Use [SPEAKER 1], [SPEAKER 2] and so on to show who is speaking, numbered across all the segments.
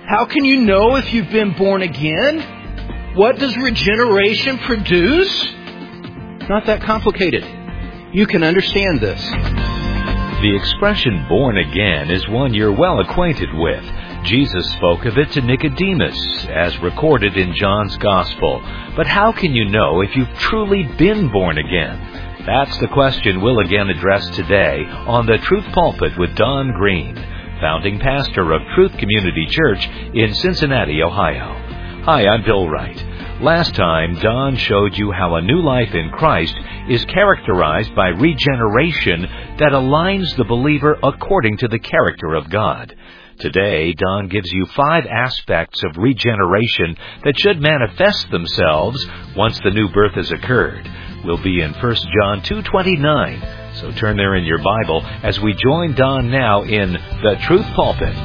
[SPEAKER 1] How can you know if you've been born again? What does regeneration produce? Not that complicated. You can understand this.
[SPEAKER 2] The expression born again is one you're well acquainted with. Jesus spoke of it to Nicodemus, as recorded in John's Gospel. But how can you know if you've truly been born again? That's the question we'll again address today on the Truth Pulpit with Don Green, founding pastor of Truth Community Church in Cincinnati, Ohio. Hi, I'm Bill Wright. Last time, Don showed you how a new life in Christ is characterized by regeneration that aligns the believer according to the character of God. Today, Don gives you 5 aspects of regeneration that should manifest themselves once the new birth has occurred. We'll be in 1 John 2:29, so turn there in your Bible as we join Don now in the Truth Pulpit.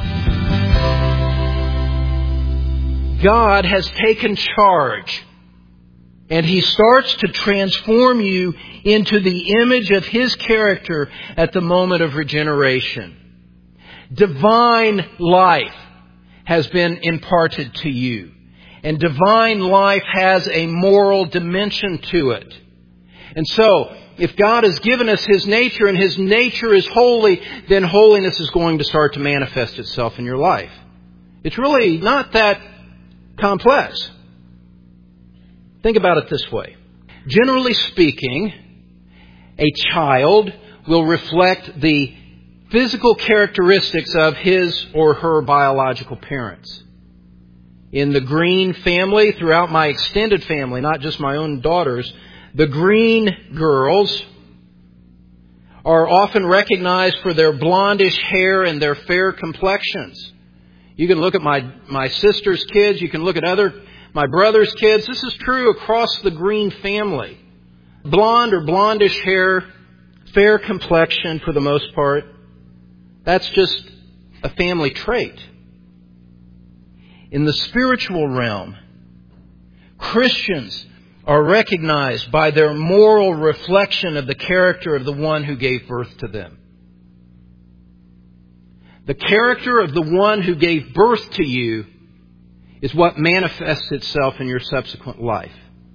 [SPEAKER 1] God has taken charge, and He starts to transform you into the image of His character at the moment of regeneration. Divine life has been imparted to you, and divine life has a moral dimension to it. And so, if God has given us His nature and His nature is holy, then holiness is going to start to manifest itself in your life. It's really not that complex. Think about it this way. Generally speaking, a child will reflect the physical characteristics of his or her biological parents. In the Green family, throughout my extended family, not just my own daughters, the Green girls are often recognized for their blondish hair and their fair complexions. You can look at my sister's kids. You can look at my brother's kids. This is true across the Green family. Blonde or blondish hair, fair complexion for the most part. That's just a family trait. In the spiritual realm, Christians are recognized by their moral reflection of the character of the one who gave birth to them. The character of the one who gave birth to you is what manifests itself in your subsequent life.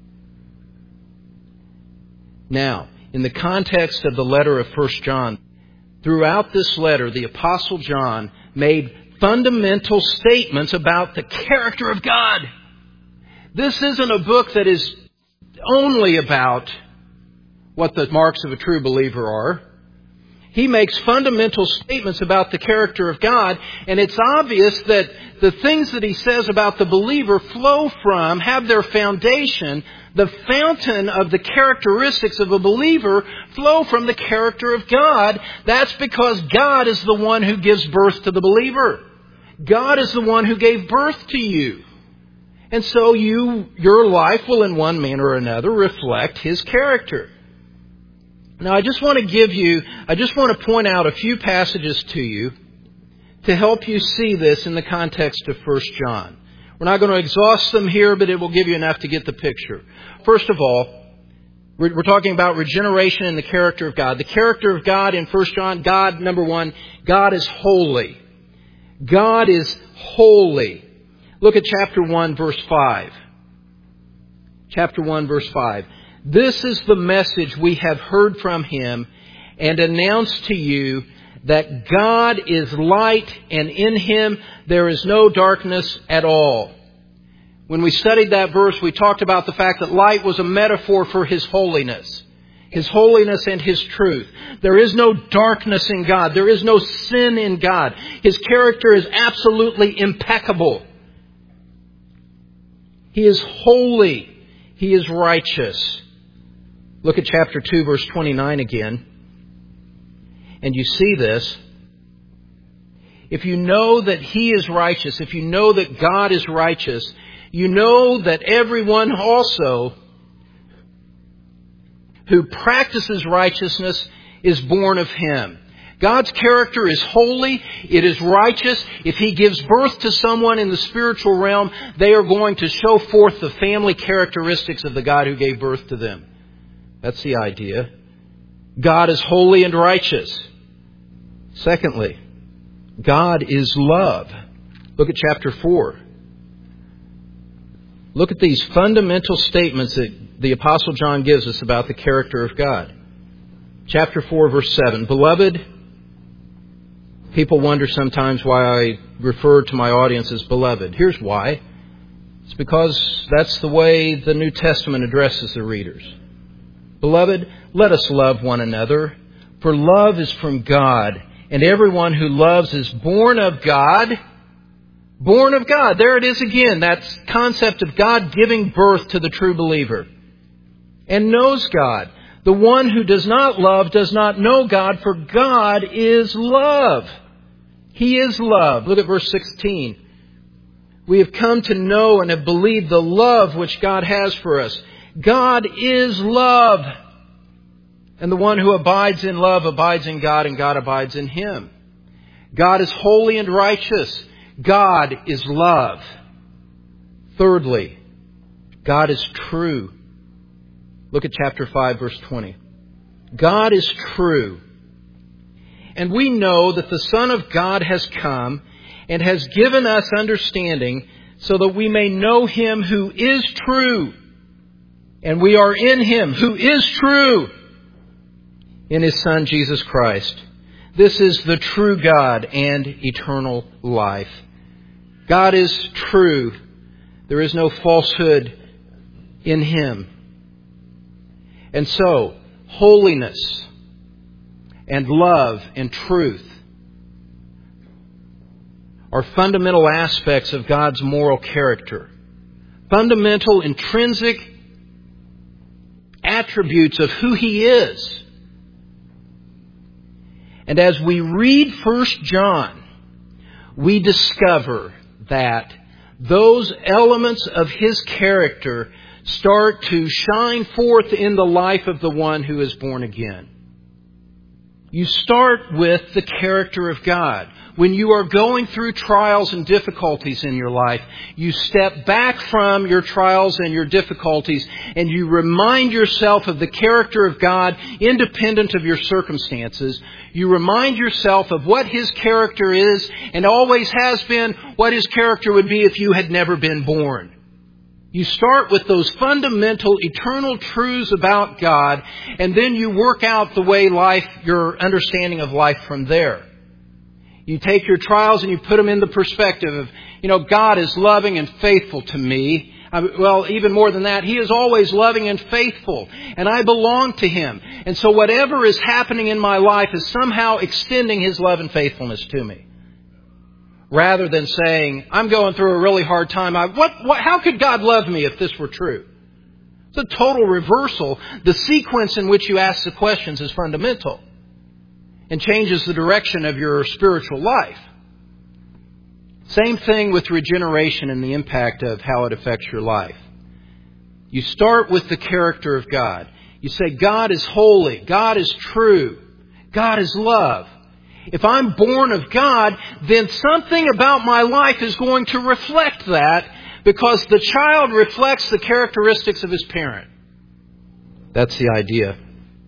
[SPEAKER 1] Now, in the context of the letter of 1 John, throughout this letter, the Apostle John made fundamental statements about the character of God. This isn't a book that is only about what the marks of a true believer are. He makes fundamental statements about the character of God, and it's obvious that the things that he says about the believer have their foundation. The fountain of the characteristics of a believer flow from the character of God. That's because God is the one who gives birth to the believer. God is the one who gave birth to you. And so your life will in one manner or another reflect His character. Now I just want to point out a few passages to you to help you see this in the context of 1 John. We're not going to exhaust them here, but it will give you enough to get the picture. First of all, we're talking about regeneration and the character of God. The character of God in 1 John, God, number one, God is holy. God is holy. Look at chapter 1, verse 5. Chapter 1, verse 5. This is the message we have heard from Him and announced to you, that God is light and in Him there is no darkness at all. When we studied that verse, we talked about the fact that light was a metaphor for His holiness. His holiness and His truth. There is no darkness in God. There is no sin in God. His character is absolutely impeccable. He is holy. He is righteous. Look at chapter 2, verse 29 again. And you see this. If you know that He is righteous, if you know that God is righteous, you know that everyone also who practices righteousness is born of Him. God's character is holy. It is righteous. If He gives birth to someone in the spiritual realm, they are going to show forth the family characteristics of the God who gave birth to them. That's the idea. God is holy and righteous. Secondly, God is love. Look at chapter 4. Look at these fundamental statements that the Apostle John gives us about the character of God. Chapter 4, verse 7. Beloved, people wonder sometimes why I refer to my audience as beloved. Here's why. It's because that's the way the New Testament addresses the readers. Beloved, let us love one another, for love is from God, and everyone who loves is born of God. Born of God. There it is again, that concept of God giving birth to the true believer. And knows God. The one who does not love does not know God, for God is love. He is love. Look at verse 16. We have come to know and have believed the love which God has for us. God is love. And the one who abides in love abides in God, and God abides in him. God is holy and righteous. God is love. Thirdly, God is true. Look at chapter 5, verse 20. God is true. And we know that the Son of God has come and has given us understanding so that we may know Him who is true. And we are in Him who is true, in His Son, Jesus Christ. This is the true God and eternal life. God is true. There is no falsehood in Him. And so, holiness and love and truth are fundamental aspects of God's moral character. Fundamental, intrinsic attributes of who He is. And as we read 1 John, we discover that those elements of His character start to shine forth in the life of the one who is born again. You start with the character of God. When you are going through trials and difficulties in your life, you step back from your trials and your difficulties and you remind yourself of the character of God independent of your circumstances. You remind yourself of what His character is and always has been, what His character would be if you had never been born. You start with those fundamental, eternal truths about God, and then you work out the way your understanding of life from there. You take your trials and you put them in the perspective of, God is loving and faithful to me. Well, even more than that, He is always loving and faithful, and I belong to Him. And so whatever is happening in my life is somehow extending His love and faithfulness to me. Rather than saying, I'm going through a really hard time. How could God love me if this were true? It's a total reversal. The sequence in which you ask the questions is fundamental and changes the direction of your spiritual life. Same thing with regeneration and the impact of how it affects your life. You start with the character of God. You say, God is holy. God is true. God is love. If I'm born of God, then something about my life is going to reflect that, because the child reflects the characteristics of his parent. That's the idea.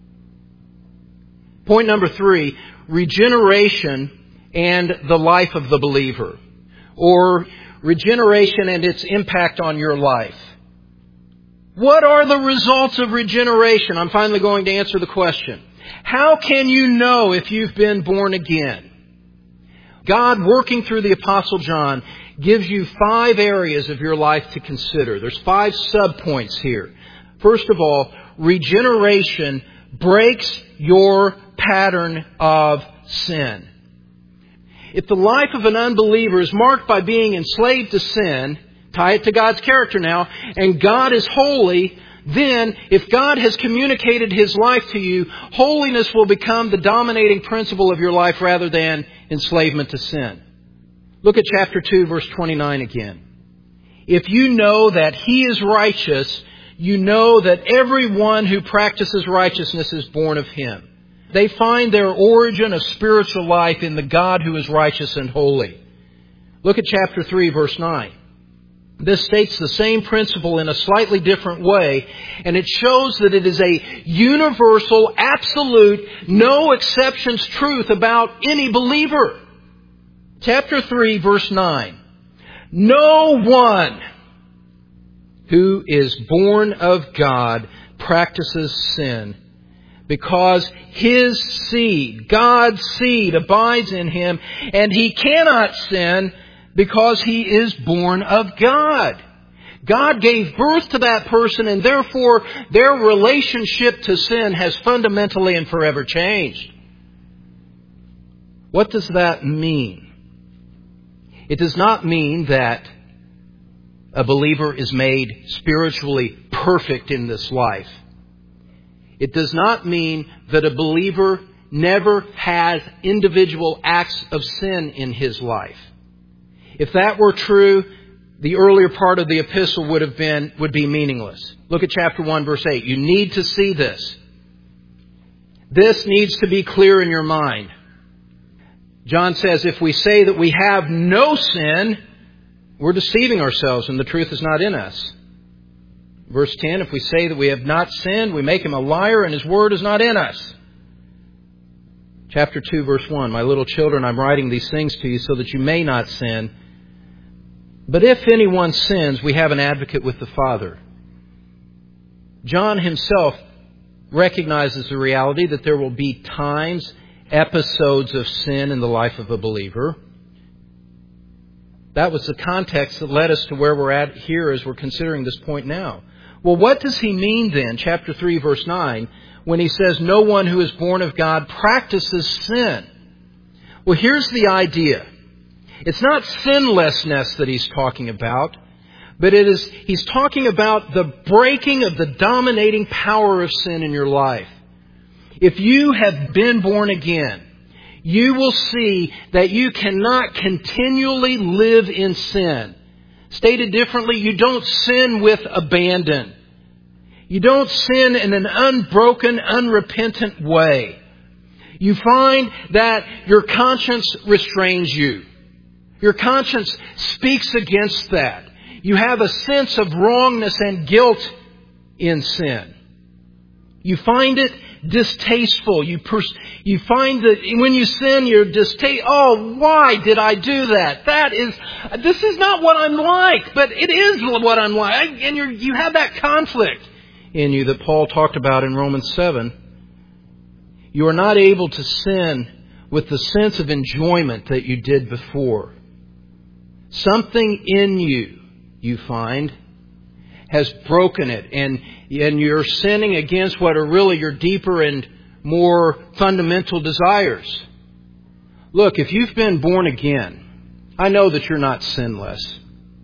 [SPEAKER 1] Point number 3, regeneration and the life of the believer, or regeneration and its impact on your life. What are the results of regeneration? I'm finally going to answer the question. How can you know if you've been born again? God, working through the Apostle John, gives you 5 areas of your life to consider. There's 5 subpoints here. First of all, regeneration breaks your pattern of sin. If the life of an unbeliever is marked by being enslaved to sin, tie it to God's character now, and God is holy, then if God has communicated His life to you, holiness will become the dominating principle of your life rather than enslavement to sin. Look at chapter 2, verse 29 again. If you know that He is righteous, you know that everyone who practices righteousness is born of Him. They find their origin of spiritual life in the God who is righteous and holy. Look at chapter 3, verse 9. This states the same principle in a slightly different way, and it shows that it is a universal, absolute, no exceptions truth about any believer. Chapter 3, verse 9. No one who is born of God practices sin, because His seed, God's seed, abides in him, and he cannot sin because he is born of God. God gave birth to that person, and therefore their relationship to sin has fundamentally and forever changed. What does that mean? It does not mean that a believer is made spiritually perfect in this life. It does not mean that a believer never has individual acts of sin in his life. If that were true, the earlier part of the epistle would be meaningless. Look at chapter 1, verse 8. You need to see this. This needs to be clear in your mind. John says, if we say that we have no sin, we're deceiving ourselves and the truth is not in us. Verse 10, if we say that we have not sinned, we make him a liar and his word is not in us. Chapter 2, verse 1, my little children, I'm writing these things to you so that you may not sin. But if anyone sins, we have an advocate with the Father. John himself recognizes the reality that there will be times, episodes of sin in the life of a believer. That was the context that led us to where we're at here as we're considering this point now. Well, what does he mean then, chapter 3, verse 9, when he says, no one who is born of God practices sin? Well, here's the idea. It's not sinlessness that he's talking about, but he's talking about the breaking of the dominating power of sin in your life. If you have been born again, you will see that you cannot continually live in sin. Stated differently, you don't sin with abandon. You don't sin in an unbroken, unrepentant way. You find that your conscience restrains you. Your conscience speaks against that. You have a sense of wrongness and guilt in sin. You find it distasteful. You find that when you sin, you're distasteful. Oh, why did I do that? This is not what I'm like, but it is what I'm like. And you have that conflict in you that Paul talked about in Romans 7. You are not able to sin with the sense of enjoyment that you did before. Something in you find, has broken it, and you're sinning against what are really your deeper and more fundamental desires. Look, if you've been born again, I know that you're not sinless.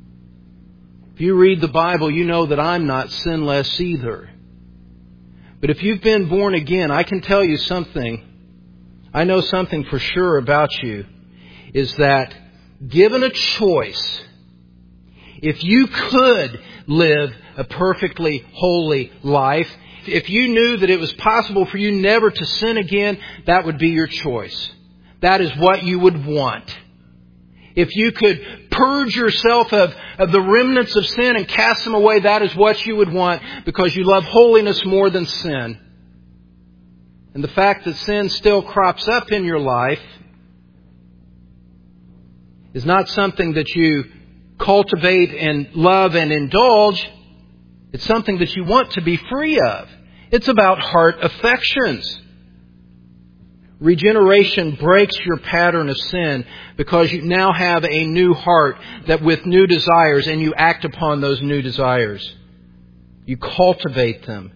[SPEAKER 1] If you read the Bible, you know that I'm not sinless either. But if you've been born again, I can tell you something. I know something for sure about you, is that given a choice, if you could live a perfectly holy life, if you knew that it was possible for you never to sin again, that would be your choice. That is what you would want. If you could purge yourself of the remnants of sin and cast them away, that is what you would want, because you love holiness more than sin. And the fact that sin still crops up in your life is not something that you cultivate and love and indulge. It's something that you want to be free of. It's about heart affections. Regeneration breaks your pattern of sin because you now have a new heart that with new desires, and you act upon those new desires. You cultivate them.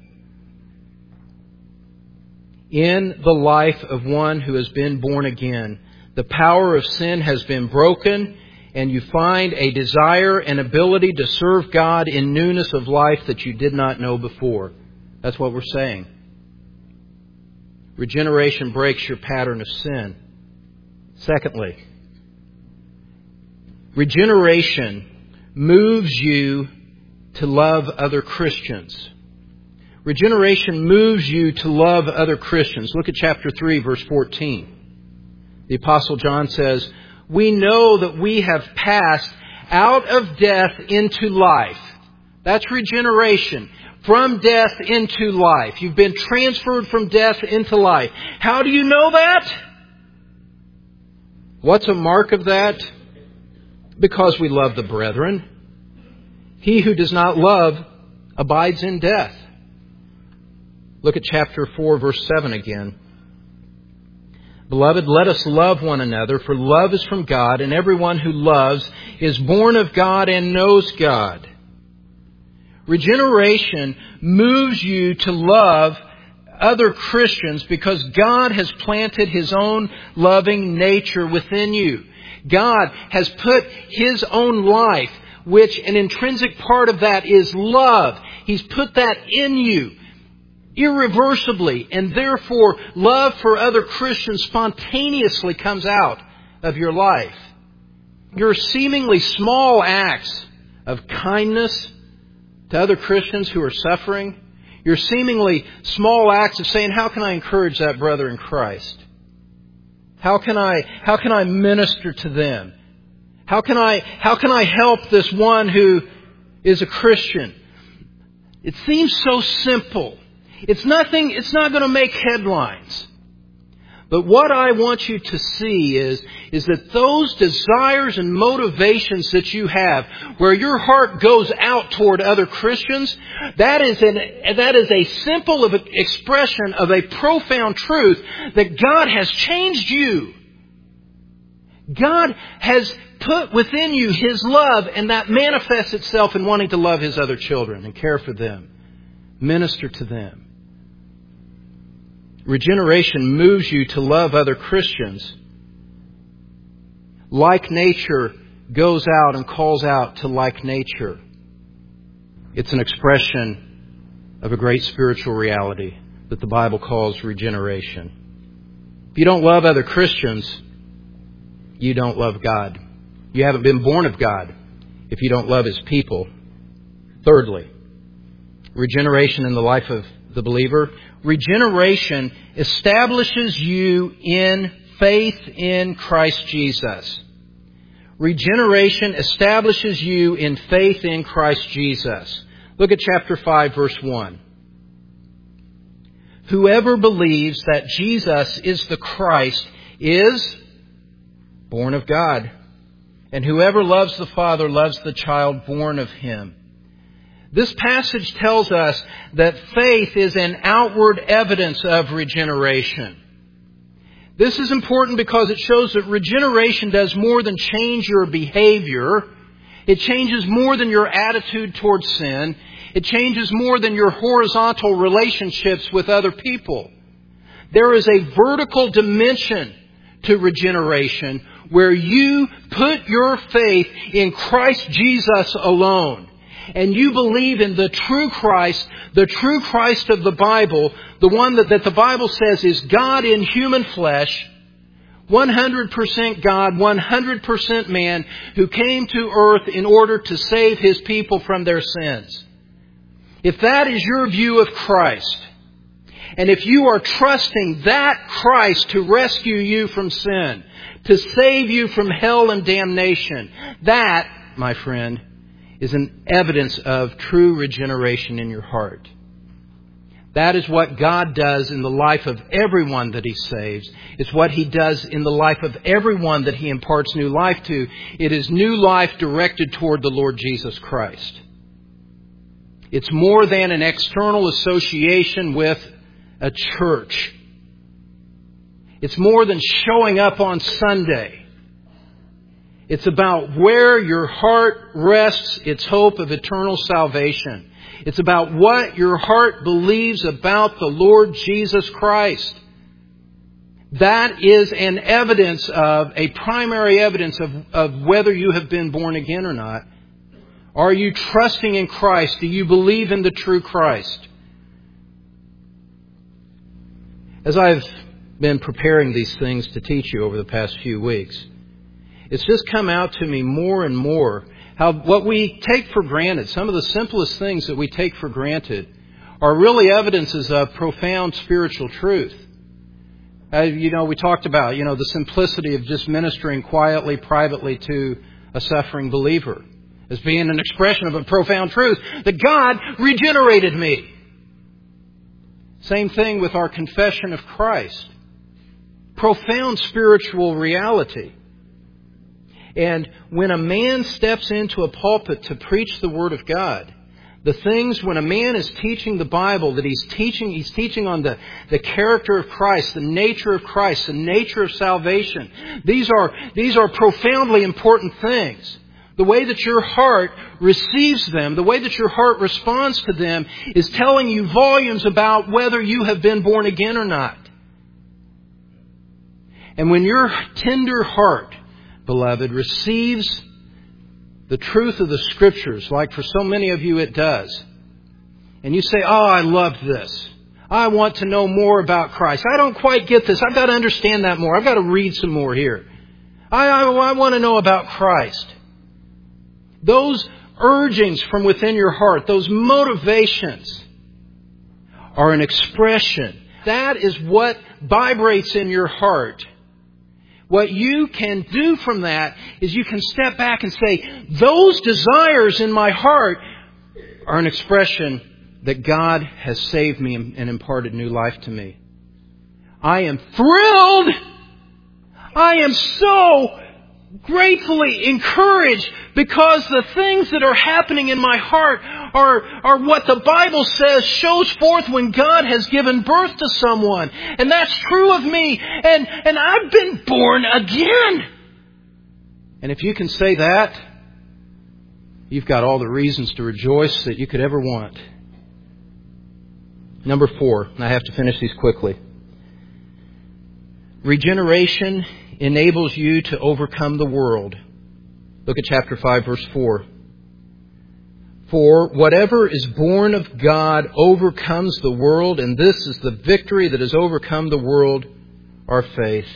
[SPEAKER 1] In the life of one who has been born again, the power of sin has been broken, and you find a desire and ability to serve God in newness of life that you did not know before. That's what we're saying. Regeneration breaks your pattern of sin. Secondly, regeneration moves you to love other Christians. Regeneration moves you to love other Christians. Look at chapter 3, verse 14. The Apostle John says, we know that we have passed out of death into life. That's regeneration. From death into life. You've been transferred from death into life. How do you know that? What's a mark of that? because we love the brethren. He who does not love abides in death. Look at chapter 4, verse 7 again. Beloved, let us love one another, for love is from God, and everyone who loves is born of God and knows God. Regeneration moves you to love other Christians because God has planted His own loving nature within you. God has put His own life, which an intrinsic part of that is love. He's put that in you irreversibly, and therefore love for other Christians spontaneously comes out of your life. Your seemingly small acts of kindness to other Christians who are suffering, your seemingly small acts of saying, how can I encourage that brother in Christ? How can I minister to them? How can I help this one who is a Christian? It seems so simple. It's not going to make headlines. But what I want you to see is that those desires and motivations that you have, where your heart goes out toward other Christians, that is a simple expression of a profound truth that God has changed you. God has put within you His love, and that manifests itself in wanting to love His other children and care for them, minister to them. Regeneration moves you to love other Christians. Like nature goes out and calls out to like nature. It's an expression of a great spiritual reality that the Bible calls regeneration. If you don't love other Christians, you don't love God. You haven't been born of God if you don't love His people. Thirdly, regeneration in the life of the believer. Regeneration establishes you in faith in Christ Jesus. Regeneration establishes you in faith in Christ Jesus. Look at chapter 5, verse 1. Whoever believes that Jesus is the Christ is born of God. And whoever loves the Father loves the child born of Him. This passage tells us that faith is an outward evidence of regeneration. This is important because it shows that regeneration does more than change your behavior. It changes more than your attitude towards sin. It changes more than your horizontal relationships with other people. There is a vertical dimension to regeneration where you put your faith in Christ Jesus alone. And you believe in the true Christ of the Bible, the one that the Bible says is God in human flesh, 100% God, 100% man, who came to earth in order to save His people from their sins. If that is your view of Christ, and if you are trusting that Christ to rescue you from sin, to save you from hell and damnation, that, my friend, is an evidence of true regeneration in your heart. That is what God does in the life of everyone that He saves. It's what He does in the life of everyone that He imparts new life to. It is new life directed toward the Lord Jesus Christ. It's more than an external association with a church. It's more than showing up on Sunday. It's about where your heart rests its hope of eternal salvation. It's about what your heart believes about the Lord Jesus Christ. That is an evidence of, a primary evidence of whether you have been born again or not. Are you trusting in Christ? Do you believe in the true Christ? As I've been preparing these things to teach you over the past few weeks, it's just come out to me more and more how what we take for granted, some of the simplest things that we take for granted, are really evidences of profound spiritual truth. We talked about, the simplicity of just ministering quietly, privately to a suffering believer as being an expression of a profound truth, that God regenerated me. Same thing with our confession of Christ. Profound spiritual reality. And when a man steps into a pulpit to preach the Word of God, the things, when a man is teaching the Bible, that he's teaching on the character of Christ, the nature of Christ, the nature of salvation. These are profoundly important things. The way that your heart receives them, the way that your heart responds to them, is telling you volumes about whether you have been born again or not. And when your tender heart, beloved, receives the truth of the Scriptures, like for so many of you it does, and you say, "Oh, I love this. I want to know more about Christ. I don't quite get this. I've got to understand that more. I've got to read some more here. I want to know about Christ." Those urgings from within your heart, those motivations, are an expression. That is what vibrates in your heart. What you can do from that is you can step back and say, those desires in my heart are an expression that God has saved me and imparted new life to me. I am thrilled. I am so gratefully encouraged because the things that are happening in my heart are what the Bible says shows forth when God has given birth to someone. And that's true of me. And I've been born again. And if you can say that, you've got all the reasons to rejoice that you could ever want. Number 4, and I have to finish these quickly. Regeneration enables you to overcome the world. Look at chapter 5, verse 4. For whatever is born of God overcomes the world, and this is the victory that has overcome the world, our faith.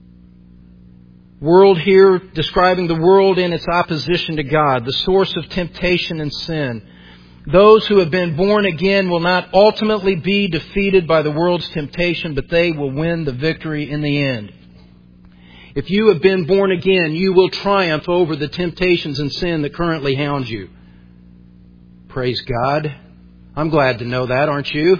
[SPEAKER 1] World here describing the world in its opposition to God, the source of temptation and sin. Those who have been born again will not ultimately be defeated by the world's temptation, but they will win the victory in the end. If you have been born again, you will triumph over the temptations and sin that currently hound you. Praise God. I'm glad to know that, aren't you?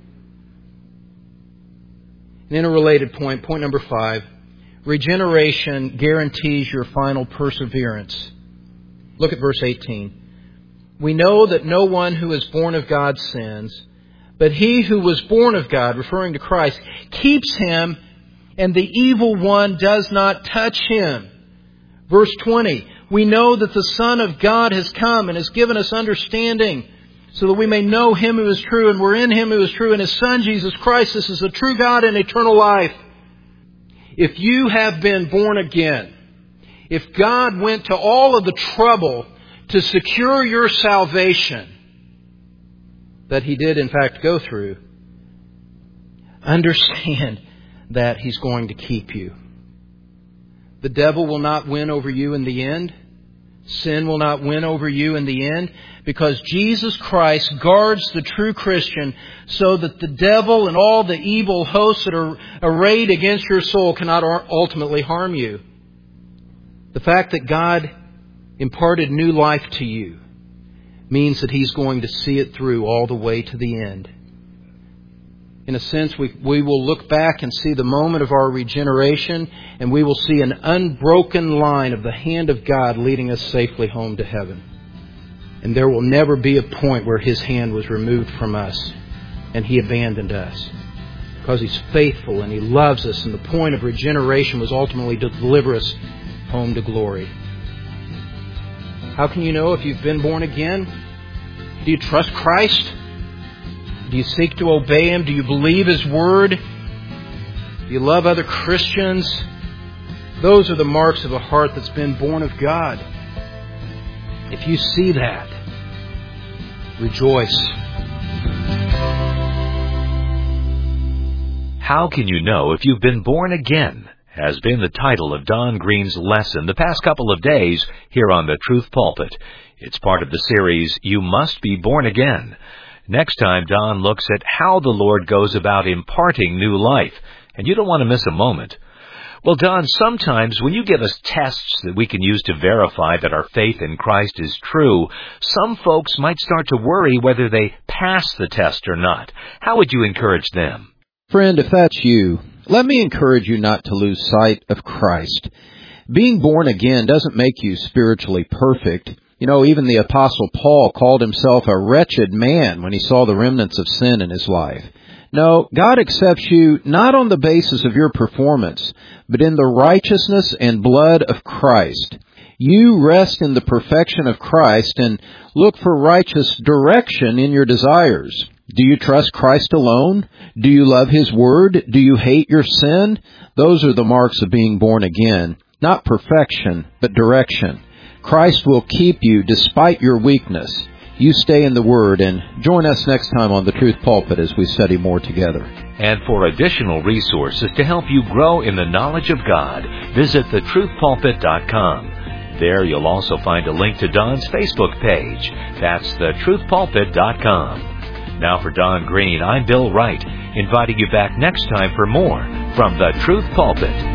[SPEAKER 1] And in a related point number 5, regeneration guarantees your final perseverance. Look at verse 18. We know that no one who is born of God sins, but he who was born of God, referring to Christ, keeps him, and the evil one does not touch him. Verse 20, we know that the Son of God has come and has given us understanding so that we may know Him who is true, and we're in Him who is true, and His Son, Jesus Christ. This is the true God and eternal life. If you have been born again, if God went to all of the trouble to secure your salvation that He did in fact go through, understand that He's going to keep you. The devil will not win over you in the end. Sin will not win over you in the end, because Jesus Christ guards the true Christian so that the devil and all the evil hosts that are arrayed against your soul cannot ultimately harm you. The fact that God imparted new life to you means that He's going to see it through all the way to the end. In a sense, we will look back and see the moment of our regeneration, and we will see an unbroken line of the hand of God leading us safely home to heaven. And there will never be a point where His hand was removed from us and He abandoned us. Because He's faithful and He loves us, and the point of regeneration was ultimately to deliver us home to glory. How can you know if you've been born again? Do you trust Christ? Do you seek to obey Him? Do you believe His Word? Do you love other Christians? Those are the marks of a heart that's been born of God. If you see that, rejoice.
[SPEAKER 2] How can you know if you've been born again? Has been the title of Don Green's lesson the past couple of days here on the Truth Pulpit. It's part of the series, You Must Be Born Again. Next time, Don looks at how the Lord goes about imparting new life, and you don't want to miss a moment. Well, Don, sometimes when you give us tests that we can use to verify that our faith in Christ is true, some folks might start to worry whether they pass the test or not. How would you encourage them?
[SPEAKER 3] Friend, if that's you, let me encourage you not to lose sight of Christ. Being born again doesn't make you spiritually perfect. You know, even the Apostle Paul called himself a wretched man when he saw the remnants of sin in his life. No, God accepts you not on the basis of your performance, but in the righteousness and blood of Christ. You rest in the perfection of Christ and look for righteous direction in your desires. Do you trust Christ alone? Do you love His Word? Do you hate your sin? Those are the marks of being born again. Not perfection, but direction. Christ will keep you despite your weakness. You stay in the Word, and join us next time on The Truth Pulpit as we study more together.
[SPEAKER 2] And for additional resources to help you grow in the knowledge of God, visit thetruthpulpit.com. There you'll also find a link to Don's Facebook page. That's thetruthpulpit.com. Now for Don Green, I'm Bill Wright, inviting you back next time for more from The Truth Pulpit.